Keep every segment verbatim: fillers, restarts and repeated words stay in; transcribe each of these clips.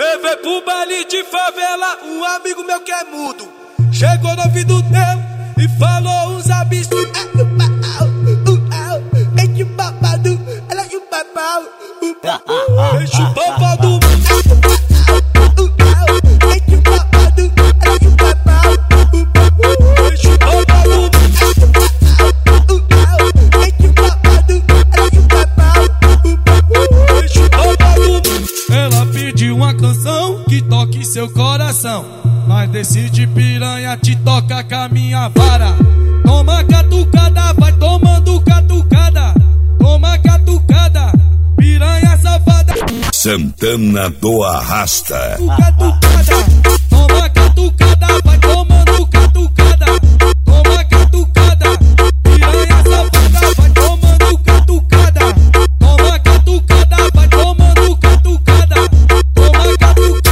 Levei pro baile de favela um amigo meu que é mudo. Chegou no ouvido dele e falou uns absurdos. Deixa o babado, ela e o babau. Deixa o babado. Deixa o babado, ela e o babau. Deixa o babado. Deixa o babado, ela e o babau. Deixa o babado. Ela pediu uma canção que toque seu coração, mas decide piranha te toca com a minha vara. Toma catucada, vai tomando catucada. Toma catucada, piranha safada. Santana do Arrasta. Catucada, toma catucada, vai tomando catucada. Toma catucada, piranha safada, vai tomando catucada. Toma catucada, vai tomando catucada. Toma catucada.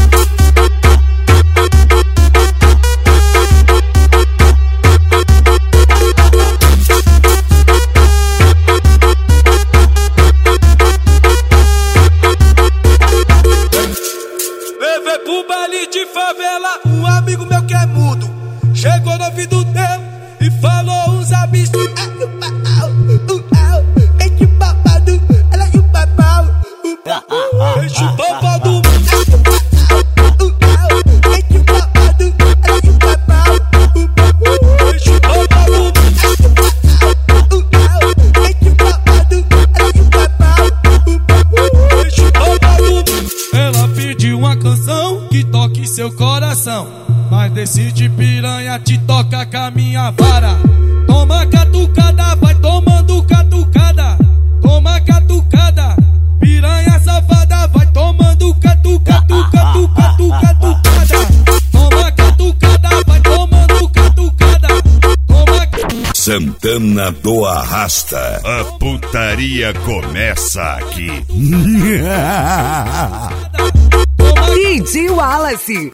Levei pro baile de favela um amigo meu que é mudo. Chegou no ouvido dele e falou uns absurdos. Deixa o babado, ela e o babau. Deixa o babado. Deixa o babado, ela e o babau. Deixa o babado. Deixa o babado, ela e o babau. Deixa o babado. Ela pediu uma canção que toque seu coração, mas decide piranha te toca com a minha vara. Toma catucada, vai tomando catucada. Toma catucada, piranha safada, vai tomando catu, catu, catu, catu, catucada. Toma catucada, vai tomando catucada. Toma. Santana do Arrasta. A putaria começa aqui. D J Wallace.